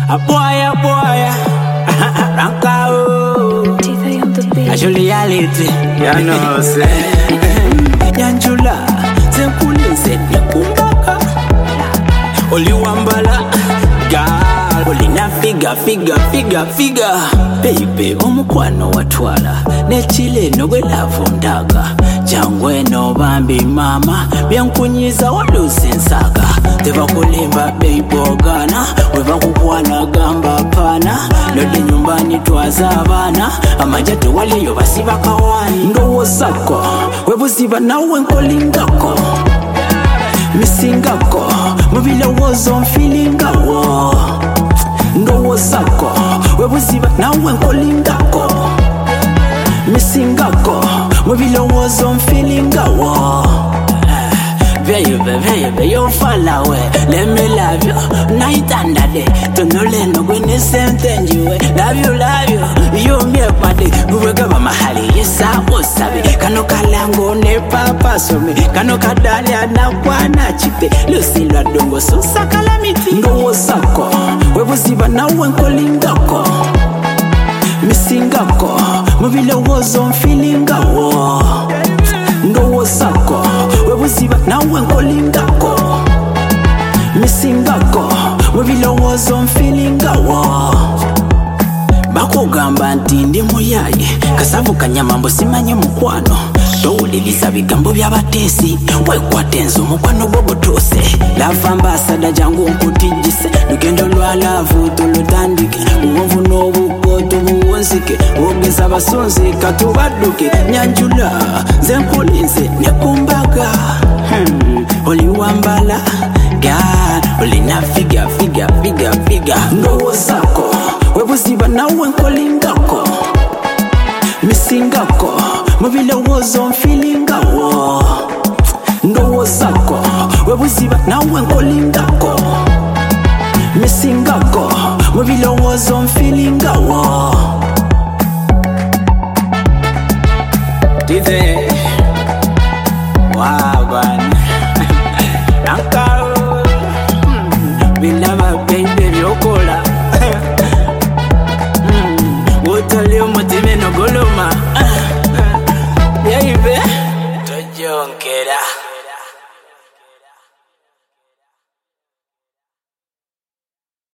A boy, Rankao. TV on the beat. Actuality, Ya no sé. Yanjula, Zenkulinze, Nakumbaka. Oliwambala, girl. Olina figure. Baby, omukwano watwala. Nechile nogwe love ndaga. Jangwe no bambi mama. Byankunyiza walusi nsaga. Teva kulimba baby ogana. Weva kukwana gamba pana. Lodi nyumbani twazabana. Amajate waliyo basiba kawani. Ndowo sako, webuziba nawe nkolingako. Misingako, mubile wozo mfilingawo. Ndowo sako, webuziba nawe nkolingako. Misingako, mubile wozo mfilingawo. Baby, you fall away. Let me love you. Night and day. Don't let no go in the same thing you love you. You me a body. We go to mahali. Yes, I was savvy. Kano kalango ne papa so me. Kano kadalia na kwana chipe. Lucy la dongo so sakalamiti. Ndo sako. Webuziba na wenkolingako. Misingako. Mubile wozo mfilingawo. Ndo sako. Webuziba nawe nkolingako. Misingako. Mubile wozo mfilingawo. Bakugamba nti ndi muyaye. Kasavu kanyamambo simanye mukwano. Towuliriza bigambo by'abatesi. Wekwate enzo mukwano gw'obutuse. Lava ambasada jangu nkutijjise. Lugendo lwa laavu tulutandike. Buwonvu n'obuko tubuwunzike. Wogeza abasonzi katubadduke. Nyanjula nze nkulinze nekumbaga. Oliwambala girl. Olina figure. Ndowo sako. Webuziba nawe nkolingako. Misingako. Mubile wozo mfilingawo. Ndowo sako. Webuziba nawe nkolingako. Misingako. Mubile wozo mfilingawo. Dize Wagwan Nankao Bilama baby yokola Wotole umutime no goloma